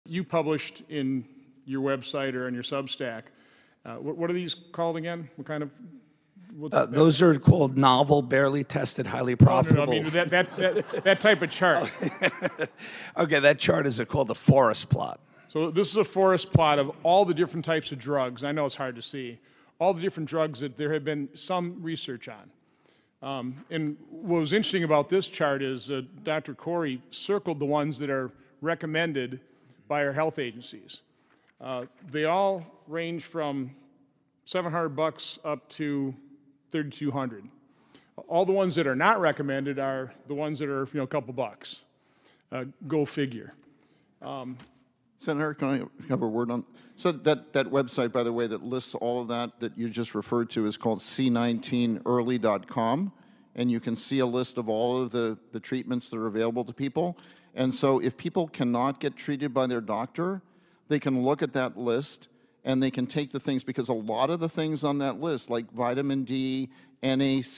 You published in your website or on your Substack. What are these called again? What kind of? Those are called novel, barely tested, highly No, profitable. I mean that type of chart. Okay, that chart is called a forest plot. So this is a forest plot of all the different types of drugs. I know it's hard to see. All the different drugs that there have been some research on. And what was interesting about this chart is Dr. Corey circled the ones that are recommended by our health agencies. They all range from $700 up to $3,200. All the ones that are not recommended are the ones that are a couple bucks. Go figure. Senator, can I have a word on? So that website, by the way, that lists all of that you just referred to is called c19early.com, and you can see a list of all of the treatments that are available to people. And so if people cannot get treated by their doctor, they can look at that list and they can take the things, because a lot of the things on that list, like vitamin D, NAC,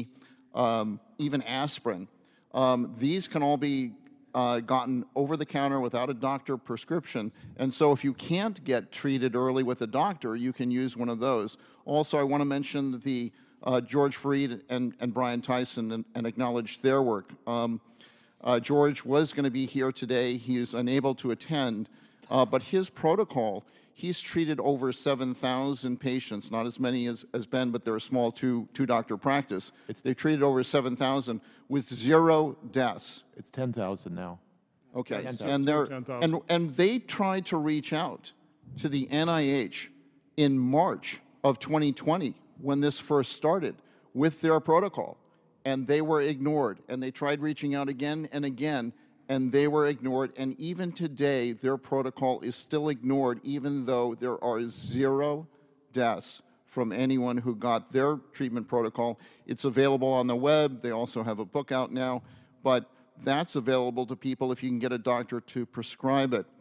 even aspirin, these can all be gotten over the counter without a doctor prescription. And so if you can't get treated early with a doctor, you can use one of those. Also, I want to mention the George Fareed and Brian Tyson and acknowledge their work. George was going to be here today. He is unable to attend, but his protocol, he's treated over 7,000 patients, not as many as Ben, but they're a small two-doctor practice. They've treated over 7,000 with 0 deaths. It's 10,000 now. Okay, 10,000. and they tried to reach out to the NIH in March of 2020 when this first started with their protocol, and they were ignored. And they tried reaching out again and again, and they were ignored. And even today, their protocol is still ignored, even though there are 0 deaths from anyone who got their treatment protocol. It's available on the web. They also have a book out now, but that's available to people if you can get a doctor to prescribe it.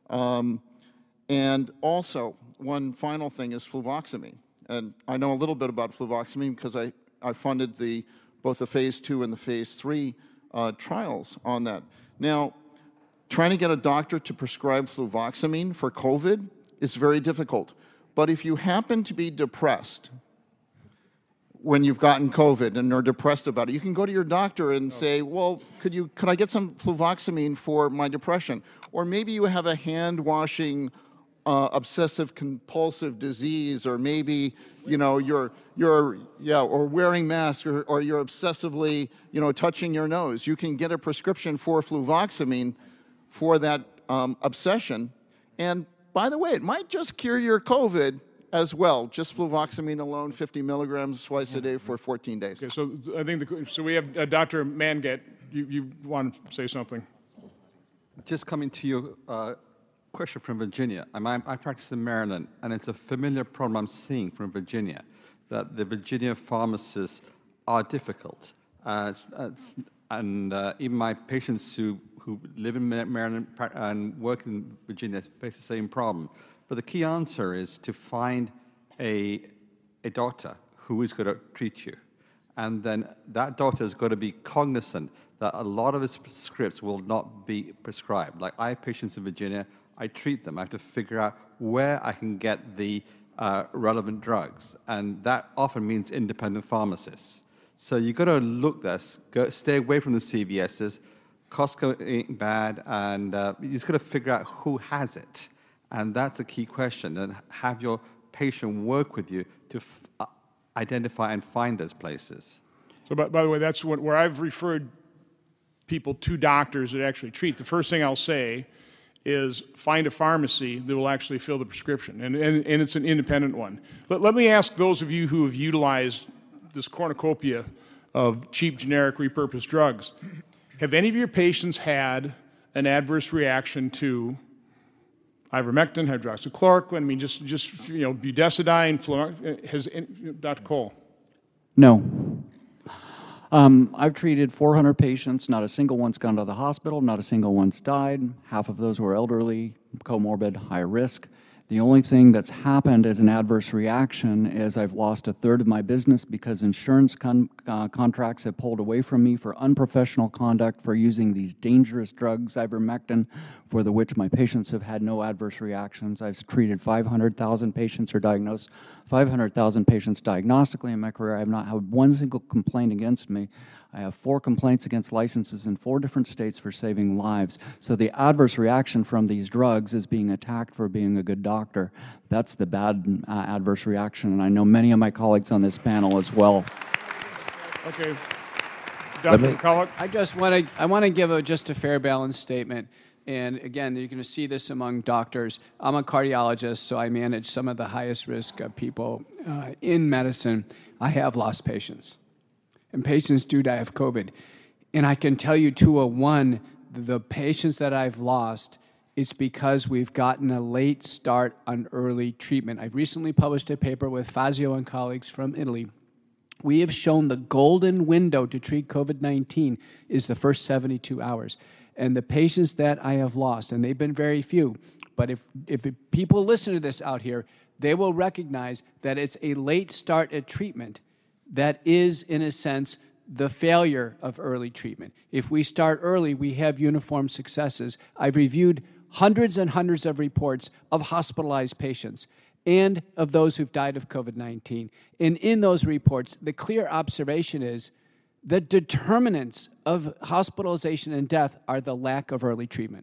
And also, one final thing is fluvoxamine. And I know a little bit about fluvoxamine because I funded both the phase 2 and the phase 3 trials on that. Now, trying to get a doctor to prescribe fluvoxamine for COVID is very difficult. But if you happen to be depressed when you've gotten COVID and are depressed about it, you can go to your doctor and say, well, could I get some fluvoxamine for my depression? Or maybe you have a hand-washing obsessive compulsive disease, or maybe you're wearing masks, or you're obsessively touching your nose. You can get a prescription for fluvoxamine for that obsession, and by the way, it might just cure your COVID as well. Just fluvoxamine alone, 50 milligrams twice a day for 14 days. Okay, so I think we have Dr. Mangat. You want to say something? Just coming to your question from Virginia. I practice in Maryland, and it's a familiar problem I'm seeing from Virginia, that the Virginia pharmacists are difficult. And even my patients who live in Maryland and work in Virginia face the same problem. But the key answer is to find a doctor who is going to treat you. And then that doctor has got to be cognizant that a lot of his scripts will not be prescribed. Like, I have patients in Virginia, I treat them. I have to figure out where I can get the relevant drugs. And that often means independent pharmacists. So you've got to look there, stay away from the CVSs. Costco ain't bad, and you've got to figure out who has it. And that's a key question. And have your patient work with you to identify and find those places. So, by the way, that's where I've referred people to doctors that actually treat. The first thing I'll say is find a pharmacy that will actually fill the prescription, and it's an independent one. But let me ask those of you who have utilized this cornucopia of cheap, generic, repurposed drugs, have any of your patients had an adverse reaction to ivermectin, hydroxychloroquine? I mean, just budesonide, has Dr. Cole? No. I've treated 400 patients. Not a single one's gone to the hospital. Not a single one's died. Half of those were elderly, comorbid, high risk. The only thing that's happened as an adverse reaction is I've lost a third of my business because insurance contracts have pulled away from me for unprofessional conduct for using these dangerous drugs, ivermectin, for the which my patients have had no adverse reactions. I've treated 500,000 patients or diagnosed 500,000 patients diagnostically in my career. I have not had one single complaint against me. I have 4 complaints against licenses in 4 different states for saving lives. So the adverse reaction from these drugs is being attacked for being a good doctor. That's the bad adverse reaction, and I know many of my colleagues on this panel as well. Okay. Dr. McCulloch? I want to give just a fair, balanced statement. And again, you're going to see this among doctors. I'm a cardiologist, so I manage some of the highest risk people in medicine. I have lost patients, and patients do die of COVID. And I can tell you 201, the patients that I've lost, it's because we've gotten a late start on early treatment. I've recently published a paper with Fazio and colleagues from Italy. We have shown the golden window to treat COVID-19 is the first 72 hours. And the patients that I have lost, and they've been very few, but if people listen to this out here, they will recognize that it's a late start at treatment that is, in a sense, the failure of early treatment. If we start early, we have uniform successes. I've reviewed hundreds and hundreds of reports of hospitalized patients and of those who've died of COVID-19. And in those reports, the clear observation is the determinants of hospitalization and death are the lack of early treatment.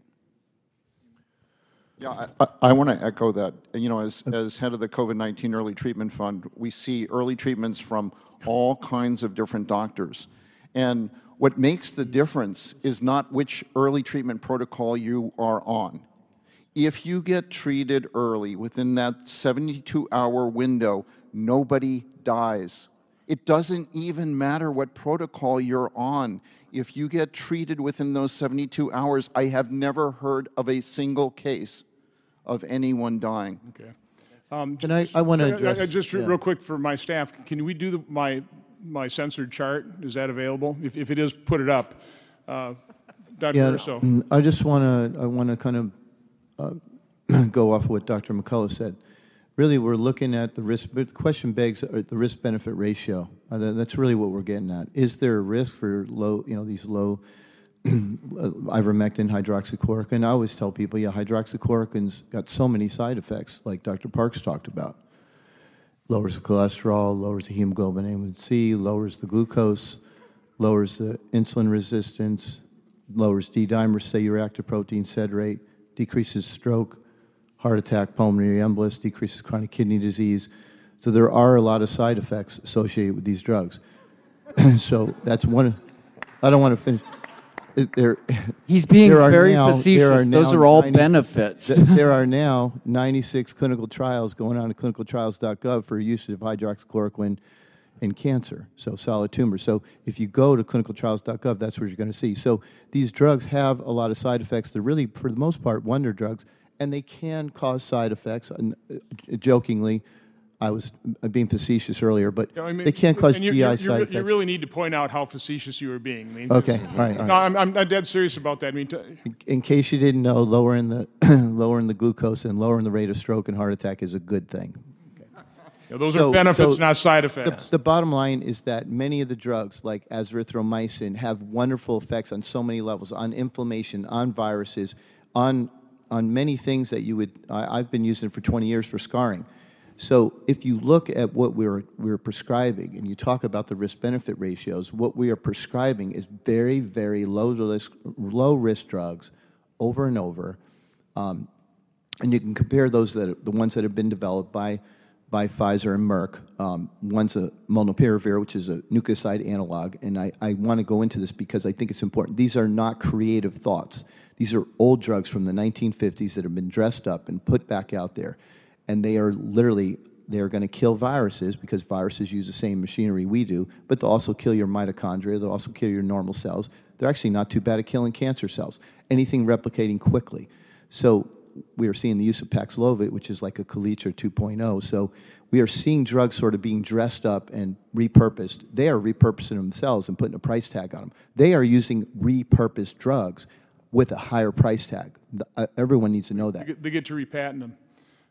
Yeah, I want to echo that. You know, as head of the COVID-19 Early Treatment Fund, we see early treatments from all kinds of different doctors. And what makes the difference is not which early treatment protocol you are on. If you get treated early within that 72-hour window, nobody dies. It doesn't even matter what protocol you're on. If you get treated within those 72 hours, I have never heard of a single case of anyone dying. Okay. And I want to address... Just real quick for my staff, can we do my censored chart? Is that available? If it is, put it up. Dr. Urso. I just want to kind of go off what Dr. McCullough said. Really, we're looking at the risk, but the question begs the risk-benefit ratio. That's really what we're getting at. Is there a risk for low, these low ivermectin, hydroxychloroquine? I always tell people, yeah, hydroxychloroquine's got so many side effects, like Dr. Parks talked about. Lowers the cholesterol, lowers the hemoglobin A1C, lowers the glucose, lowers the insulin resistance, lowers D-dimer, C-reactive protein, SED rate, decreases stroke, heart attack, pulmonary embolus, decreases chronic kidney disease. So there are a lot of side effects associated with these drugs. So that's one. I don't want to finish. He's being very facetious. Those are all benefits. There are now 96 clinical trials going on at clinicaltrials.gov for use of hydroxychloroquine in cancer, so solid tumors. So if you go to clinicaltrials.gov, that's where you're going to see. So these drugs have a lot of side effects. They're really, for the most part, wonder drugs, and they can cause side effects. Jokingly, I was being facetious earlier, but they can cause GI side effects. You really need to point out how facetious you were being. I mean, okay, all right. No, I'm dead serious about that. I mean, in case you didn't know, lowering the glucose and lowering the rate of stroke and heart attack is a good thing. Yeah, those are benefits, not side effects. The bottom line is that many of the drugs, like azithromycin, have wonderful effects on so many levels, on inflammation, on viruses, on many things that you would. I've been using for 20 years for scarring. So if you look at what we're prescribing, and you talk about the risk-benefit ratios, what we are prescribing is very, very low-risk drugs over and over. And you can compare those, the ones that have been developed by Pfizer and Merck. One's a molnupiravir, which is a nucleoside analog, and I want to go into this because I think it's important. These are not creative thoughts. These are old drugs from the 1950s that have been dressed up and put back out there, and they are going to kill viruses because viruses use the same machinery we do, but they'll also kill your mitochondria, they'll also kill your normal cells. They're actually not too bad at killing cancer cells, anything replicating quickly. So we are seeing the use of Paxlovid, which is like a Kaletra 2.0. So we are seeing drugs sort of being dressed up and repurposed. They are repurposing themselves and putting a price tag on them. They are using repurposed drugs with a higher price tag. Everyone needs to know that. They get to repatent them.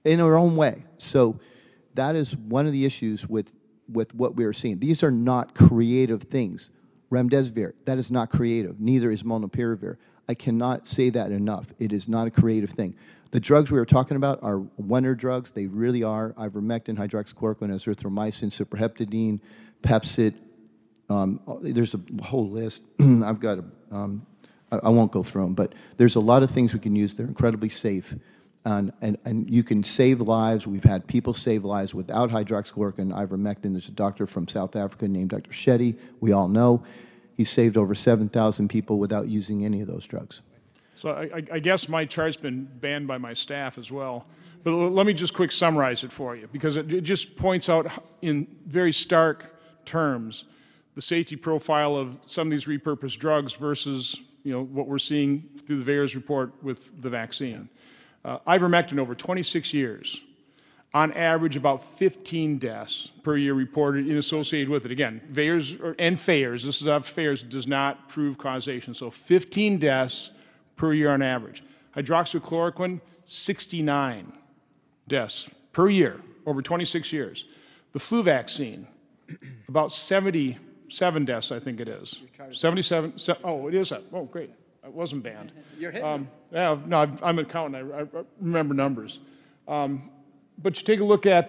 in our own way. So that is one of the issues with what we are seeing. These are not creative things. Remdesivir, that is not creative. Neither is molnupiravir. I cannot say that enough. It is not a creative thing. The drugs we were talking about are wonder drugs. They really are. Ivermectin, hydroxychloroquine, azithromycin, cyproheptadine, Pepcid. There's a whole list. I've got I won't go through them, but there's a lot of things we can use. They're incredibly safe. And you can save lives. We've had people save lives without hydroxychloroquine and ivermectin. There's a doctor from South Africa named Dr. Shetty. We all know. He saved over 7,000 people without using any of those drugs. So I guess my chart's been banned by my staff as well. But let me just quick summarize it for you, because it just points out in very stark terms the safety profile of some of these repurposed drugs versus what we're seeing through the VAERS report with the vaccine. Ivermectin, over 26 years, on average about 15 deaths per year reported and associated with it. Again, VAERS and FAERS, this is FAERS, does not prove causation. So 15 deaths per year on average. Hydroxychloroquine, 69 deaths per year over 26 years. The flu vaccine, about 77 deaths, I think it is. 77. Oh, it is. Oh, great. It wasn't banned. You're hitting yeah, no, I'm an accountant. I remember numbers. But you take a look at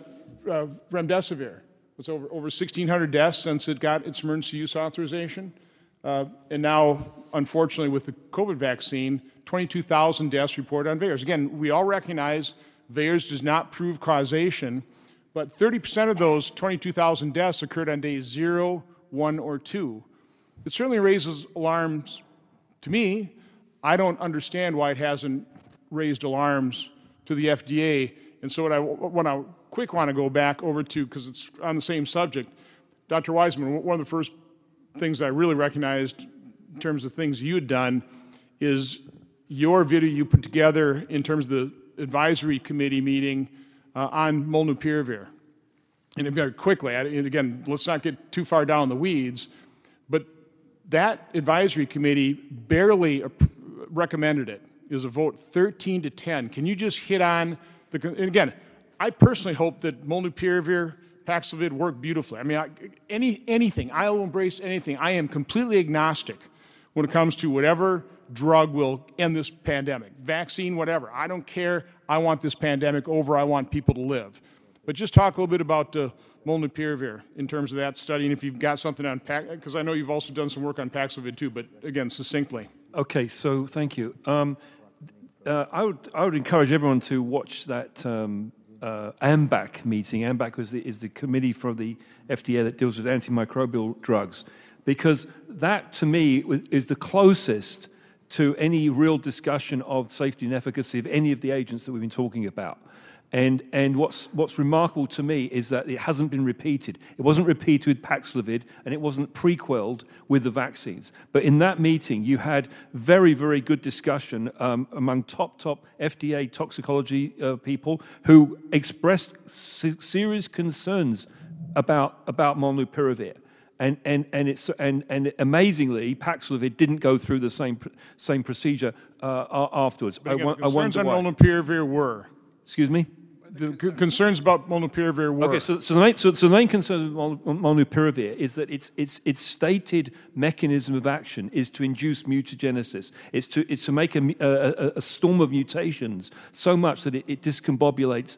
remdesivir. It's over 1,600 deaths since it got its emergency use authorization. And now, unfortunately, with the COVID vaccine, 22,000 deaths reported on VAERS. Again, we all recognize VAERS does not prove causation, but 30% of those 22,000 deaths occurred on days 0, 1, or 2. It certainly raises alarms to me. I don't understand why it hasn't raised alarms to the FDA. And so what I want to go back over to, because it's on the same subject, Dr. Wiseman, one of the first things that I really recognized in terms of things you had done is your video you put together in terms of the advisory committee meeting on molnupiravir. And very quickly, and again, let's not get too far down the weeds, but that advisory committee barely recommended it. It was a vote 13-10. Can you just hit on and again, I personally hope that molnupiravir, Paxlovid work beautifully. I mean, anything. I will embrace anything. I am completely agnostic when it comes to whatever drug will end this pandemic. Vaccine, whatever. I don't care. I want this pandemic over. I want people to live. But just talk a little bit about molnupiravir in terms of that study, and if you've got something on because I know you've also done some work on Paxlovid too, but again, succinctly. Okay, so thank you. I would encourage everyone to watch that AMBAC meeting. AMBAC is the committee for the FDA that deals with antimicrobial drugs, because that, to me, is the closest to any real discussion of safety and efficacy of any of the agents that we've been talking about. And what's remarkable to me is that it hasn't been repeated. It wasn't repeated with Paxlovid, and it wasn't prequelled with the vaccines. But in that meeting, you had very, very good discussion among top FDA toxicology people who expressed serious concerns about molnupiravir. And amazingly, Paxlovid didn't go through the same procedure afterwards. But again, concerns on molnupiravir were. Excuse me? The concerns about molnupiravir were. Okay, so the main concern with molnupiravir is that its stated mechanism of action is to induce mutagenesis. It's to make a storm of mutations so much that it discombobulates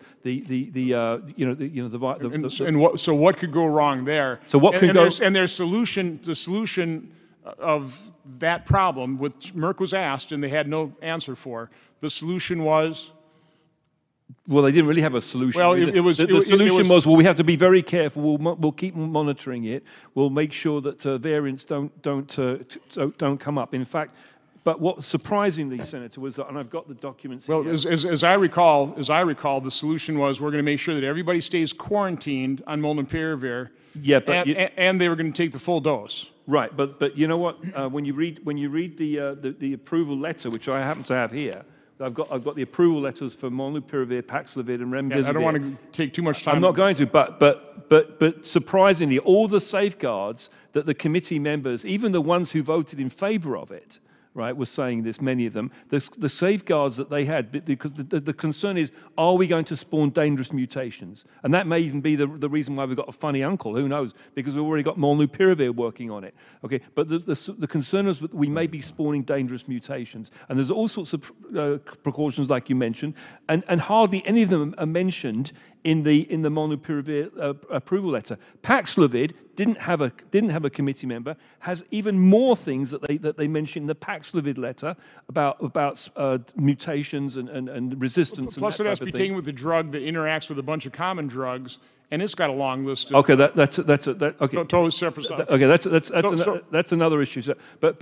So what could go wrong there? So what could go? And their solution, the solution of that problem, which Merck was asked and they had no answer for, the solution was. Well, they didn't really have a solution. Well, the solution was, well, we have to be very careful. We'll keep monitoring it. We'll make sure that variants don't come up. In fact, but what surprisingly, Senator, was that, and I've got the documents. Well, here. as I recall, the solution was we're going to make sure that everybody stays quarantined on molnupiravir. Yeah, but and they were going to take the full dose. Right, but you know what? When you read the approval letter, which I happen to have here. I've got the approval letters for molnupiravir, Paxlovid, and remdesivir. Yeah, I don't want to take too much time. I'm not going to, but surprisingly, all the safeguards that the committee members, even the ones who voted in favor of it, right, was saying this, many of them, the safeguards that they had, because the concern is, are we going to spawn dangerous mutations? And that may even be the reason why we've got a funny uncle, who knows, because we've already got molnupiravir working on it, okay? But the concern is that we may be spawning dangerous mutations. And there's all sorts of precautions, like you mentioned, and hardly any of them are mentioned in the molnupiravir approval letter. Paxlovid didn't have a committee member, has even more things that they mention in the Paxlovid letter about mutations and resistance. Plus, and it that has type to be of thing. taken with the drug that interacts with a bunch of common drugs, and it's got a long list of Okay, that's okay. totally separate stuff. Okay, that's another issue. So, but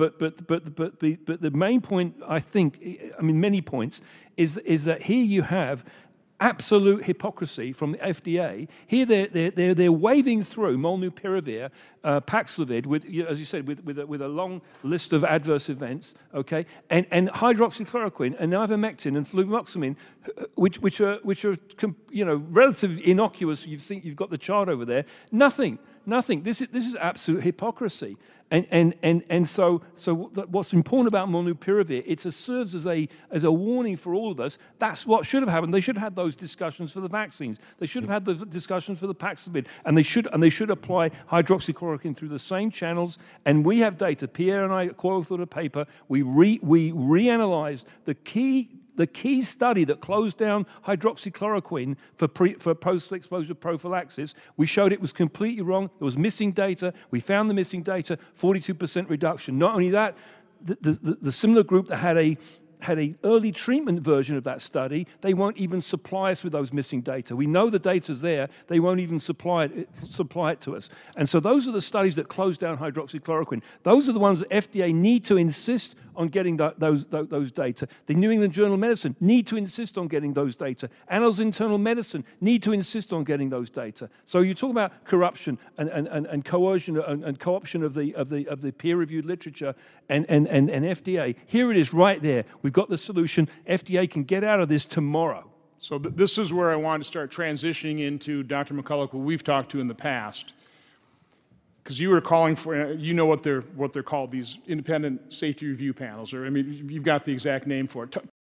the main point, I think, I mean, many points, is that here you have absolute hypocrisy from the FDA. Here they're waving through molnupiravir, Paxlovid, with, as you said, with a long list of adverse events, okay, and hydroxychloroquine and ivermectin and fluvoxamine, which are relatively innocuous. You've got the chart over there. Nothing. This is absolute hypocrisy. And so what's important about molnupiravir, it serves as a warning for all of us. That's what should have happened. They should have had those discussions for the vaccines. They should have had the discussions for the Paxlovid, and they should apply hydroxychloroquine through the same channels. And we have data. Pierre and I co-authored a paper. We reanalyzed the key study that closed down hydroxychloroquine for post-exposure prophylaxis. We showed it was completely wrong. There was missing data. We found the missing data, 42% reduction. Not only that, the similar group that had a early treatment version of that study, they won't even supply us with those missing data. We know the data's there. They won't even supply it to us. And so those are the studies that close down hydroxychloroquine. Those are the ones that FDA need to insist on getting those data. The New England Journal of Medicine need to insist on getting those data. Annals of Internal Medicine need to insist on getting those data. So you talk about corruption and coercion and co-option of the peer-reviewed literature and FDA. Here it is right there. We've got the solution. FDA can get out of this tomorrow. So this is where I want to start transitioning into Dr. McCulloch, who we've talked to in the past. Because you were calling for, what they're called, these independent safety review panels, or I mean, you've got the exact name for it.